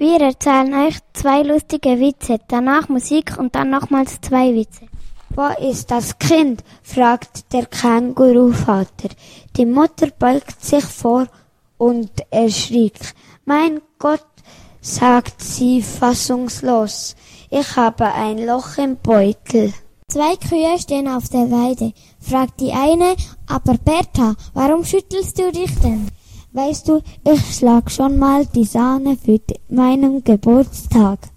Wir erzählen euch 2 lustige Witze, danach Musik und dann nochmals 2 Witze. Wo ist das Kind? Fragt der Känguruvater. Die Mutter beugt sich vor und erschrickt. Mein Gott, sagt sie fassungslos. Ich habe ein Loch im Beutel. 2 Kühe stehen auf der Weide. Fragt die eine, aber Bertha, warum schüttelst du dich denn? Weißt du, ich schlag schon mal die Sahne für meinen Geburtstag.